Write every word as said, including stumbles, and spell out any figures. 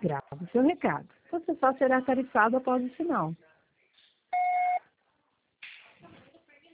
Grave seu recado. Você só será tarifado após o sinal.